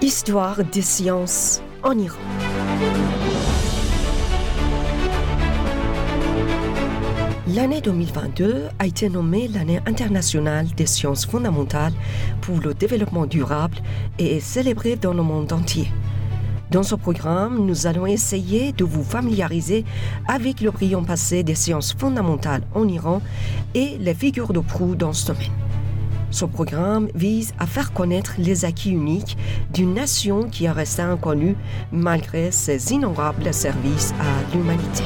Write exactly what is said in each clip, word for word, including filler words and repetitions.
Histoire des sciences en Iran. L'année deux mille vingt-deux a été nommée l'année internationale des sciences fondamentales pour le développement durable et est célébrée dans le monde entier. Dans ce programme, nous allons essayer de vous familiariser avec le brillant passé des sciences fondamentales en Iran et les figures de proue dans ce domaine. Ce programme vise à faire connaître les acquis uniques d'une nation qui est restée inconnue malgré ses innombrables services à l'humanité.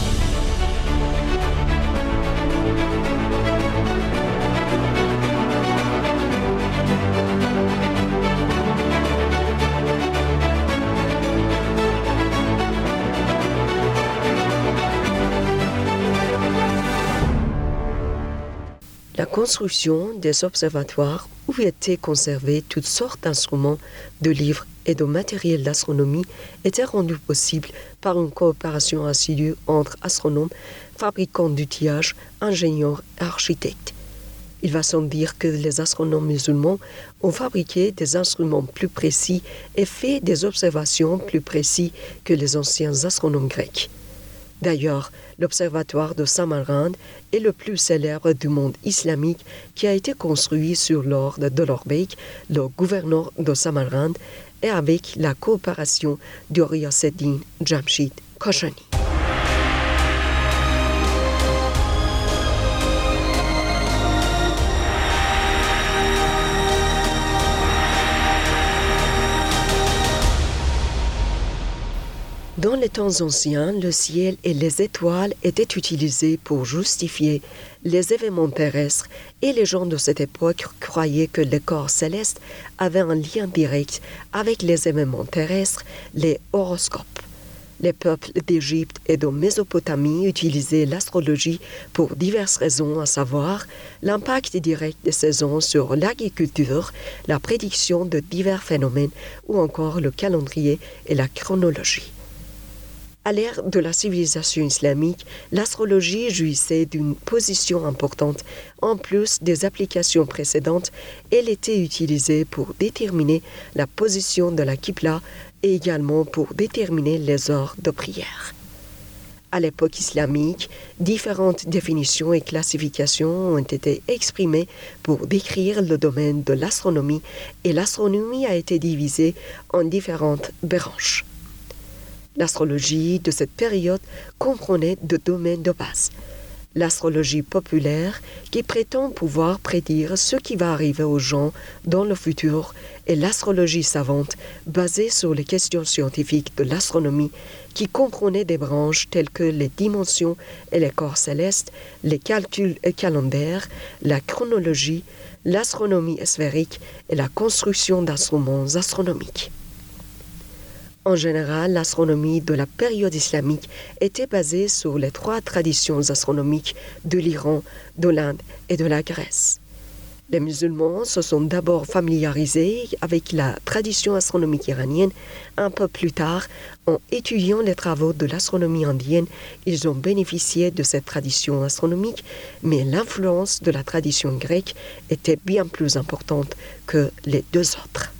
La construction des observatoires où étaient conservés toutes sortes d'instruments, de livres et de matériel d'astronomie était rendue possible par une coopération assidue entre astronomes, fabricants d'outillage, ingénieurs et architectes. Il va sans dire que les astronomes musulmans ont fabriqué des instruments plus précis et fait des observations plus précises que les anciens astronomes grecs. D'ailleurs, l'observatoire de Samarkand est le plus célèbre du monde islamique qui a été construit sur l'ordre de Lord Beg, le gouverneur de Samarkand, et avec la coopération de Ghiyasettin Jamshid Kashani. Dans les temps anciens, le ciel et les étoiles étaient utilisés pour justifier les événements terrestres et les gens de cette époque croyaient que les corps célestes avaient un lien direct avec les événements terrestres, les horoscopes. Les peuples d'Égypte et de Mésopotamie utilisaient l'astrologie pour diverses raisons, à savoir l'impact direct des saisons sur l'agriculture, la prédiction de divers phénomènes ou encore le calendrier et la chronologie. À l'ère de la civilisation islamique, l'astrologie jouissait d'une position importante. En plus des applications précédentes, elle était utilisée pour déterminer la position de la Qibla et également pour déterminer les heures de prière. À l'époque islamique, différentes définitions et classifications ont été exprimées pour décrire le domaine de l'astronomie et l'astronomie a été divisée en différentes branches. L'astrologie de cette période comprenait deux domaines de base. L'astrologie populaire, qui prétend pouvoir prédire ce qui va arriver aux gens dans le futur, et l'astrologie savante, basée sur les questions scientifiques de l'astronomie, qui comprenait des branches telles que les dimensions et les corps célestes, les calculs calendaires, la chronologie, l'astronomie sphérique et la construction d'instruments astronomiques. En général, l'astronomie de la période islamique était basée sur les trois traditions astronomiques de l'Iran, de l'Inde et de la Grèce. Les musulmans se sont d'abord familiarisés avec la tradition astronomique iranienne. Un peu plus tard, en étudiant les travaux de l'astronomie indienne, ils ont bénéficié de cette tradition astronomique, mais l'influence de la tradition grecque était bien plus importante que les deux autres.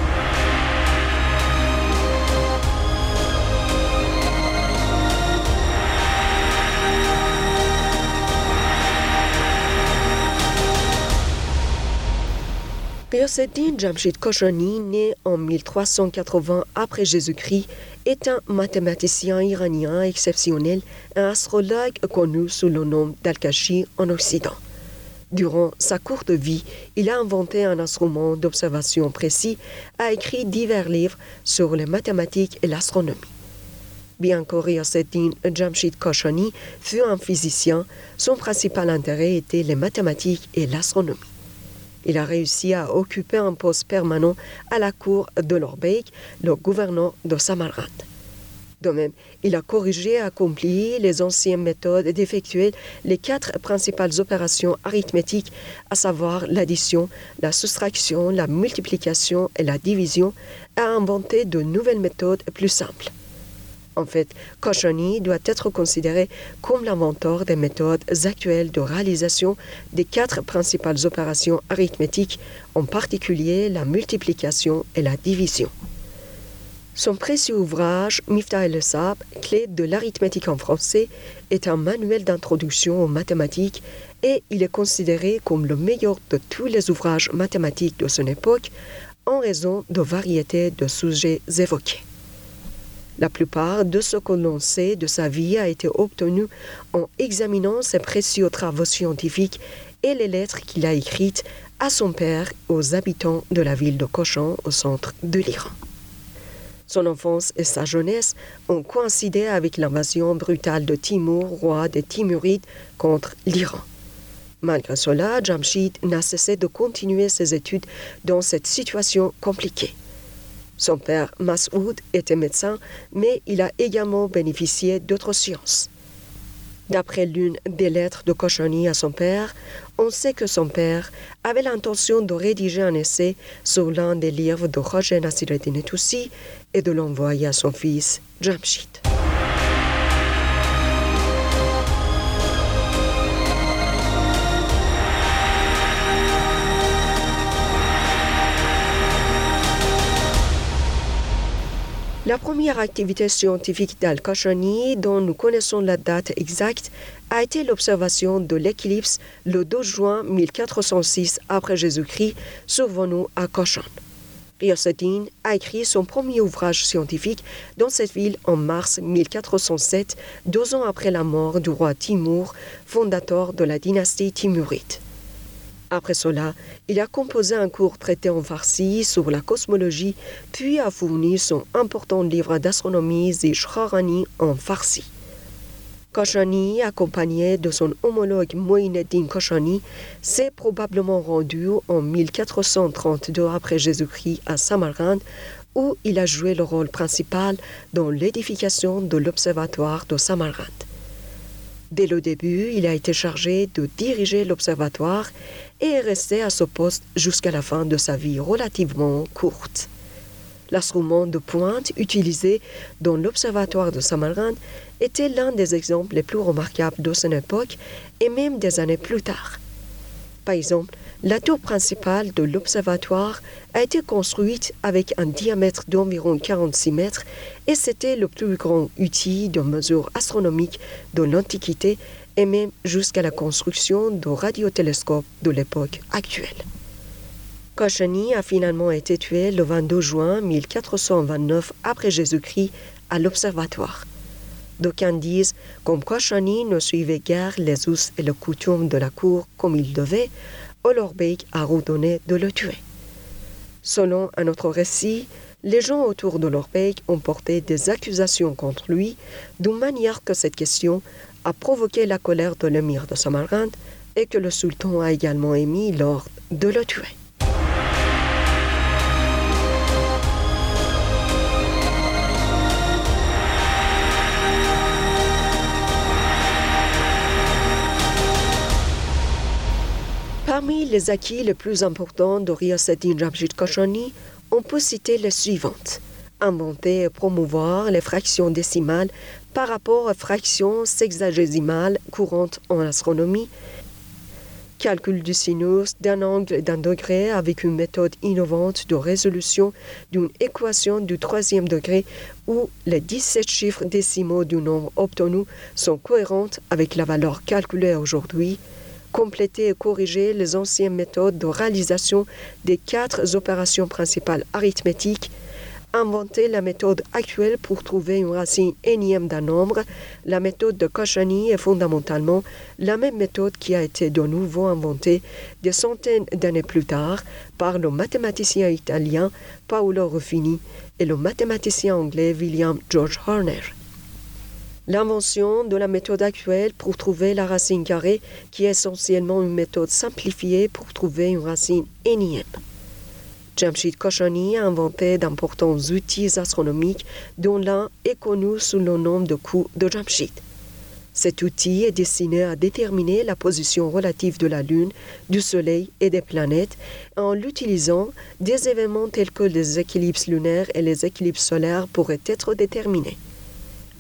Ghiyasettin Jamshid Kashani, né en mille trois cent quatre-vingts après Jésus-Christ, est un mathématicien iranien exceptionnel, un astrologue connu sous le nom d'Al-Kashi en Occident. Durant sa courte vie, il a inventé un instrument d'observation précis, a écrit divers livres sur les mathématiques et l'astronomie. Bien que Ghiyasettin Jamshid Kashani fût un physicien, son principal intérêt était les mathématiques et l'astronomie. Il a réussi à occuper un poste permanent à la cour de Lord Beg, le gouverneur de Samarkand. De même, il a corrigé et accompli les anciennes méthodes d'effectuer les quatre principales opérations arithmétiques, à savoir l'addition, la soustraction, la multiplication et la division, et a inventé de nouvelles méthodes plus simples. En fait, Koshani doit être considéré comme l'inventeur des méthodes actuelles de réalisation des quatre principales opérations arithmétiques, en particulier la multiplication et la division. Son précieux ouvrage, Miftah el-Sab, clé de l'arithmétique en français, est un manuel d'introduction aux mathématiques et il est considéré comme le meilleur de tous les ouvrages mathématiques de son époque en raison de variété de sujets évoqués. La plupart de ce que l'on sait de sa vie a été obtenu en examinant ses précieux travaux scientifiques et les lettres qu'il a écrites à son père et aux habitants de la ville de Koshan au centre de l'Iran. Son enfance et sa jeunesse ont coïncidé avec l'invasion brutale de Timur, roi des Timurides, contre l'Iran. Malgré cela, Jamshid n'a cessé de continuer ses études dans cette situation compliquée. Son père, Masoud, était médecin, mais il a également bénéficié d'autres sciences. D'après l'une des lettres de Koshani à son père, on sait que son père avait l'intention de rédiger un essai sur l'un des livres de Roger Nasireddin Toussi et de l'envoyer à son fils, Jamshid. La première activité scientifique d'Al-Koshani, dont nous connaissons la date exacte, a été l'observation de l'éclipse le douze juin mille quatre cent six après Jésus-Christ, survenu à Koshan. Ghiyath-ed-Din a écrit son premier ouvrage scientifique dans cette ville en mars mille quatre cent sept, deux ans après la mort du roi Timur, fondateur de la dynastie timuride. Après cela, il a composé un court traité en farsi sur la cosmologie, puis a fourni son important livre d'astronomie Zishrarani en farsi. Koshani, accompagné de son homologue Moïn-ed-Din Koshani, s'est probablement rendu en mille quatre cent trente-deux après Jésus-Christ à Samarkand, où il a joué le rôle principal dans l'édification de l'observatoire de Samarkand. Dès le début, il a été chargé de diriger l'observatoire et est resté à ce poste jusqu'à la fin de sa vie relativement courte. L'instrument de pointe utilisé dans l'observatoire de Samarkand était l'un des exemples les plus remarquables de son époque et même des années plus tard. Par exemple, la tour principale de l'observatoire a été construite avec un diamètre d'environ quarante-six mètres et c'était le plus grand outil de mesure astronomique de l'Antiquité et même jusqu'à la construction de radiotélescopes de l'époque actuelle. Koshani a finalement été tué le vingt-deux juin mille quatre cent vingt-neuf après Jésus-Christ à l'observatoire. D'aucuns disent comme Koshani ne suivait guère les us et les coutumes de la cour comme il devait, Ulugh-Beg a ordonné de le tuer. Selon un autre récit, les gens autour de Ulugh-Beg ont porté des accusations contre lui, d'une manière que cette question a provoqué la colère de l'émir de Samarkand et que le sultan a également émis l'ordre de le tuer. Parmi les acquis les plus importants de Ghiyath-ed-Din Jamshid Koshani, on peut citer les suivantes. Inventer et promouvoir les fractions décimales par rapport aux fractions sexagésimales courantes en astronomie, calcul du sinus d'un angle et d'un degré avec une méthode innovante de résolution d'une équation du troisième degré où les dix-sept chiffres décimaux du nombre obtenu sont cohérents avec la valeur calculée aujourd'hui, compléter et corriger les anciennes méthodes de réalisation des quatre opérations principales arithmétiques, inventer la méthode actuelle pour trouver une racine énième d'un nombre. La méthode de Koshani est fondamentalement la même méthode qui a été de nouveau inventée des centaines d'années plus tard par le mathématicien italien Paolo Ruffini et le mathématicien anglais William George Horner. L'invention de la méthode actuelle pour trouver la racine carrée, qui est essentiellement une méthode simplifiée pour trouver une racine énième. Jamshid Koshani a inventé d'importants outils astronomiques dont l'un est connu sous le nom de coup de Jamshid. Cet outil est destiné à déterminer la position relative de la Lune, du Soleil et des planètes en l'utilisant, des événements tels que les éclipses lunaires et les éclipses solaires pourraient être déterminés.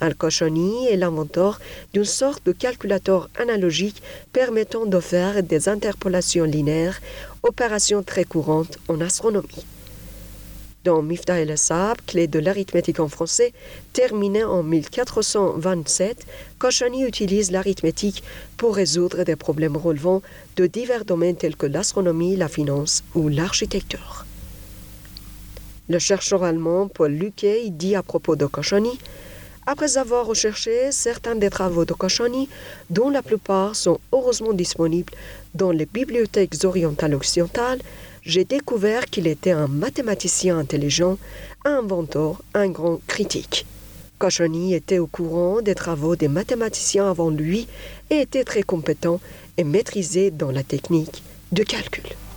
Al-Koshani est l'inventeur d'une sorte de calculateur analogique permettant de faire des interpolations linéaires, opération très courante en astronomie. Dans Miftah el-Sahab, clé de l'arithmétique en français, terminé en mille quatre cent vingt-sept, Koshani utilise l'arithmétique pour résoudre des problèmes relevant de divers domaines tels que l'astronomie, la finance ou l'architecture. Le chercheur allemand Paul Lucke dit à propos de Koshani: après avoir recherché certains des travaux de Koshani, dont la plupart sont heureusement disponibles dans les bibliothèques orientales occidentales, j'ai découvert qu'il était un mathématicien intelligent, un inventeur, un grand critique. Koshani était au courant des travaux des mathématiciens avant lui et était très compétent et maîtrisé dans la technique de calcul.